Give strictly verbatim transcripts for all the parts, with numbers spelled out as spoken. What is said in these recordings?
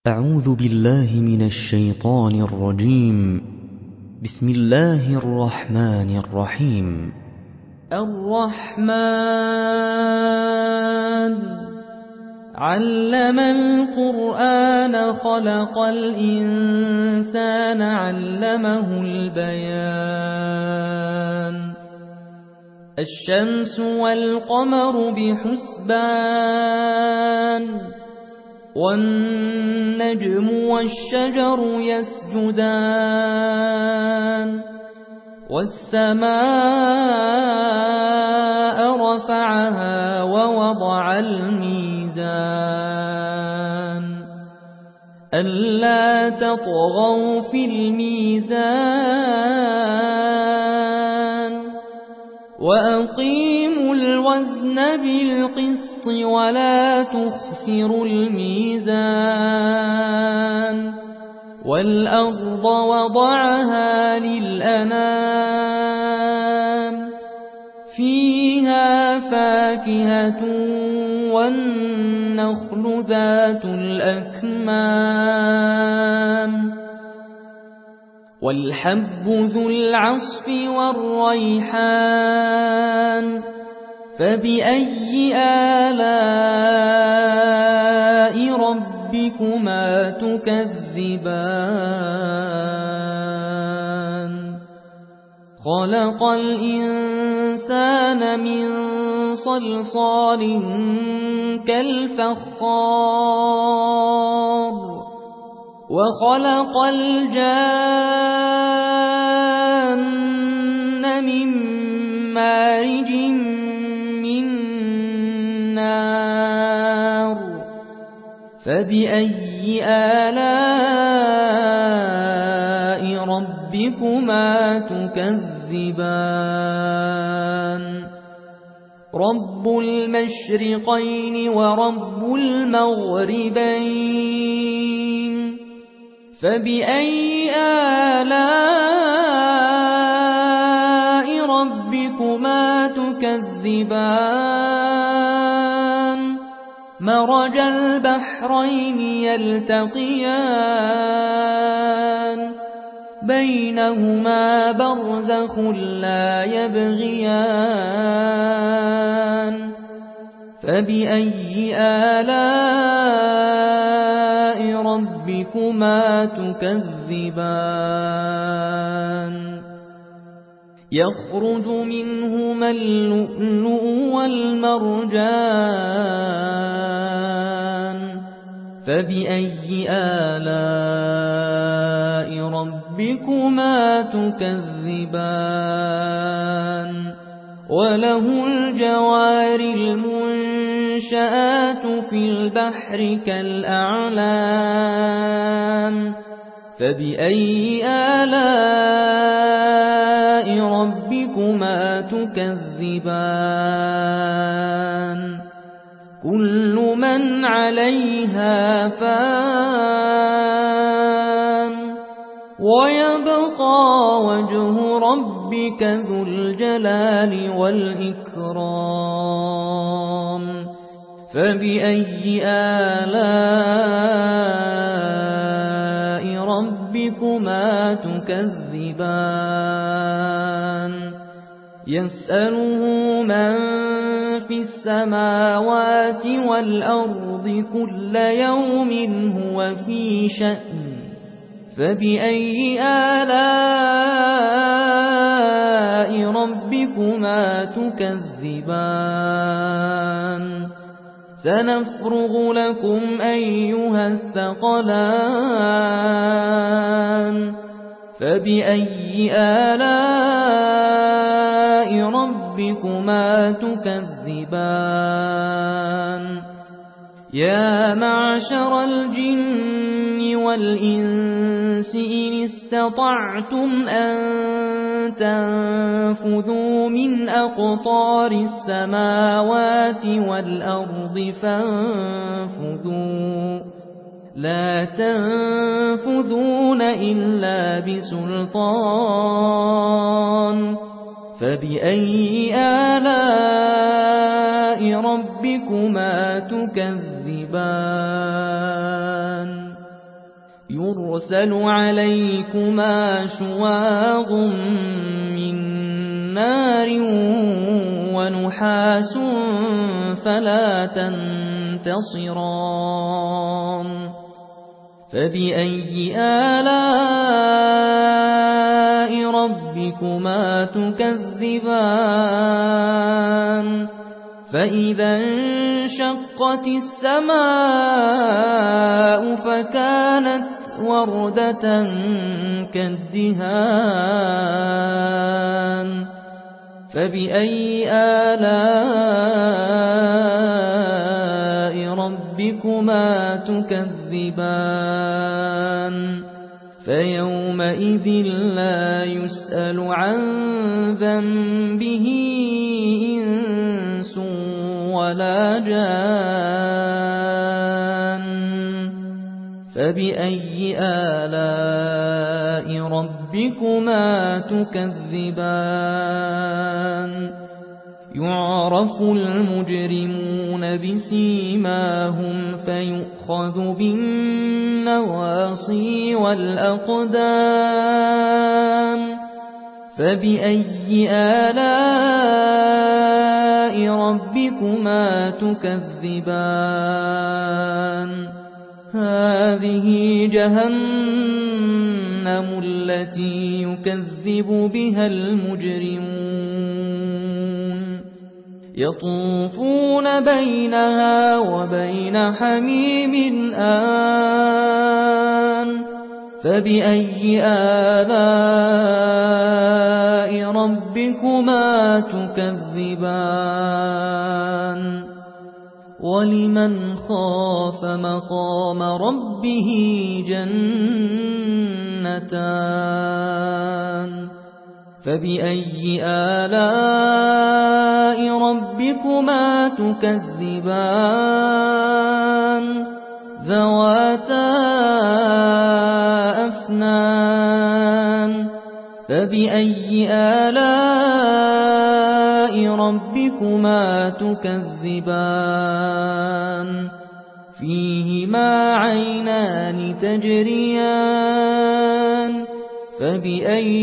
أعوذ بالله من الشيطان الرجيم. بسم الله الرحمن الرحيم. الرحمن علم القرآن خلق الإنسان علمه البيان الشمس والقمر بحسبان والنجم والشجر يسجدان والسماء رفعها ووضع الميزان ألا تطغوا في الميزان وأقيموا الوزن بالقسط ولا تخسروا الميزان والأرض وضعها للأنام فيها فاكهة والنخل ذات الأكمام والحب ذو العصف والريحان فبأي آلاء ربكما تكذبان خلق الإنسان من صلصال كالفخار وخلق الجان من مارج من نار فبأي آلاء ربكما تكذبان رب المشرقين ورب المغربين فبأي آلاء ربكما تكذبان مرج البحرين يلتقيان بينهما برزخ لا يبغيان فبأي آلاء ربكما تكذبان يخرج منهما اللؤلؤ والمرجان فبأي آلاء ربكما تكذبان وله الجوار المنشآت في البحر كالأعلام فبأي آلاء ربكما تكذبان كل من عليها فان ويبقى وجه ربك ذو الجلال والإكرام فبأي آلاء ربكما تكذبان يسأله من في السماوات والأرض كل يوم هو في شأن فبأي آلاء ربكما تكذبان سنفرغ لكم أيها الثقلان فبأي آلاء ربكما تكذبان يا معشر الجن والإنس إن استطعتم أن تنفذوا من أقطار السماوات والأرض فانفذوا لا تنفذون إلا بسلطان فبأي آلاء ربكما تكذبان يُرْسَلُ عَلَيْكُمَا شُوَاظٌ مِّن نَّارٍ وَنُحَاسٌ فَلَا تَنتَصِرَانِ فَبِأَيِّ آلَاءِ رَبِّكُمَا تُكَذِّبَانِ فَإِذَا انشَقَّتِ السَّمَاءُ فَكَانَتْ وَرْدَةً كَالدِّهَانِ فَبِأَيِّ آلَاءِ رَبِّكُمَا تُكَذِّبَانِ فَيَوْمَئِذٍ لَّا يُسْأَلُ عَن ذَنبِهِ إِنسٌ وَلَا جَانٌّ فَبِأَيِّ آلَاءِ رَبِّكُمَا تُكَذِّبَانِ يُعْرَفُ الْمُجْرِمُونَ بِسِيمَاهُمْ فَيُؤْخَذُ بِالنَّوَاصِي وَالْأَقْدَامِ فَبِأَيِّ آلَاءِ رَبِّكُمَا تُكَذِّبَانِ هَٰذِهِ جَهَنَّمُ الَّتِي يُكَذِّبُ بِهَا الْمُجْرِمُونَ يَطُوفُونَ بَيْنَهَا وَبَيْنَ حَمِيمٍ آنٍ فَبِأَيِّ آلَاءِ رَبِّكُمَا تُكَذِّبَانِ وَلِمَنْ خَافَ مَقَامَ رَبِّهِ جَنَّتَانِ فَبِأَيِّ آلَاءِ رَبِّكُمَا تُكَذِّبَانِ ذَوَاتَا أَفْنَانٍ فَبِأَيِّ آلَاءِ رَبِّكُمَا تُكَذِّبَانِ فِيهِمَا عَيْنَانِ تَجْرِيَانِ فَبِأَيِّ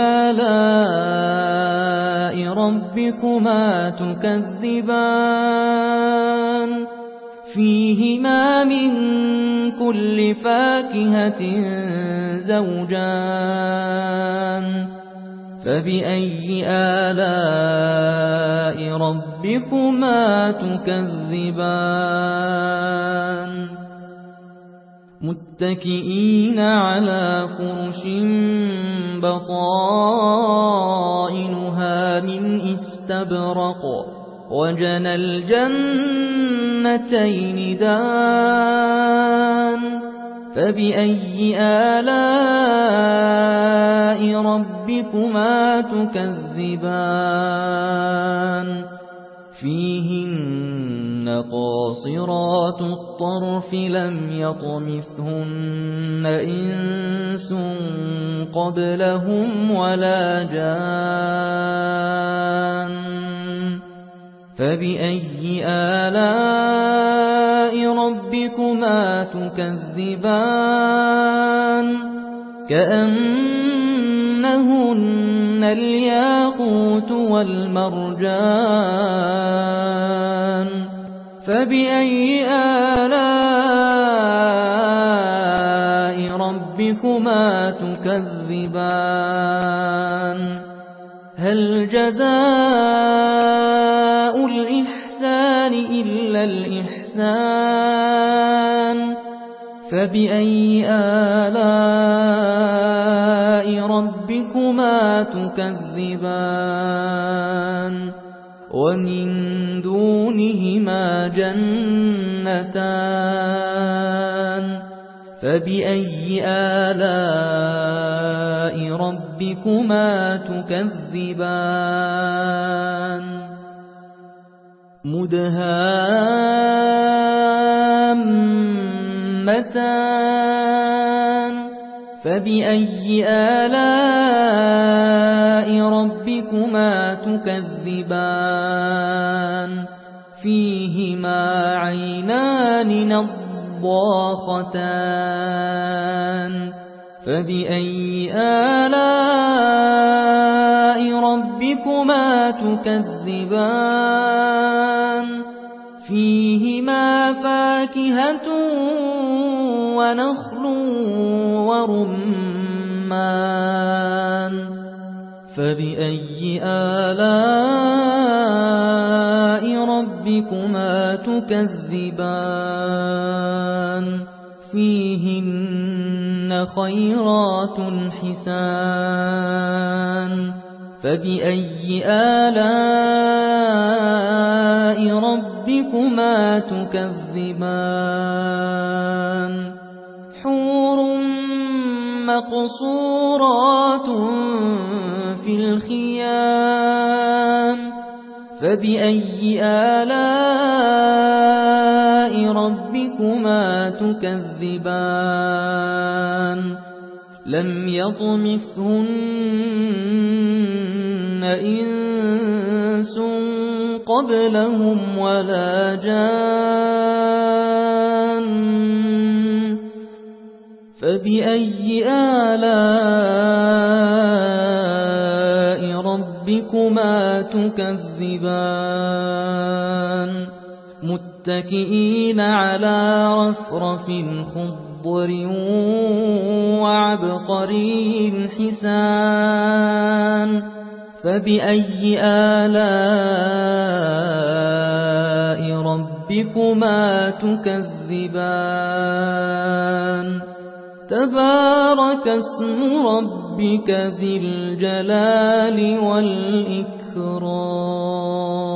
آلَاءِ رَبِّكُمَا تُكَذِّبَانِ فِيهِمَا مِن كُلِّ فَاكِهَةٍ زَوْجَانِ فَبِأَيِّ آلَاءِ رَبِّكُمَا تُكَذِّبَانِ مُتَّكِئِينَ عَلَى فُرُشٍ بَطَائِنُهَا مِنْ إِسْتَبْرَقٍ وَجَنَى الْجَنَّتَيْنِ دَانٍ فَبِأَيِّ آلَاءِ رَبِّكُمَا تُكَذِّبَانِ فِيهِنَّ قَاصِرَاتُ الطَّرْفِ لَمْ يَطْمِثْهُنَّ إِنسٌ قَبْلَهُمْ وَلَا جَانٌّ فَبِأَيِّ آلَاءِ رَبِّكُمَا تُكَذِّبَانِ كَأَنَّهُنَّ الْيَاقُوتُ وَالْمَرْجَانُ فَبِأَيِّ آلَاءِ رَبِّكُمَا تُكَذِّبَانِ هَلْ جَزَاءُ الْإِحْسَانِ إِلَّا الْإِحْسَانُ فَبِأَيِّ آلَاءِ رَبِّكُمَا تُكَذِّبَانِ وَمِن دُونِهِمَا جَنَّتَانِ فَبِأَيِّ آلَاءِ رَبِّكُمَا تُكَذِّبَانِ مُدْهَامَّتَانِ فَبِأَيِّ آلَاءِ رَبِّكُمَا تُكَذِّبَانِ فِيهِمَا عَيْنَانِ نَضَّاخَتَانِ الضاختان فبأي آلاء ربكما تكذبان فيهما فاكهة ونخل ورمان فبأي آلاء ربكما تكذبان فيهن خيرات حسان فبأي آلاء ربكما تكذبان حور مقصورات في الخيام فبأي آلاء ربكما تكذبان لم يطمثهن إنس قبلهم ولا جان فبأي آلاء ربكما تكذبان متكئين على رفرف خضر وعبقري حسان فبأي آلاء ربكما تكذبان تبارك اسم ربك ذي الجلال والإكرام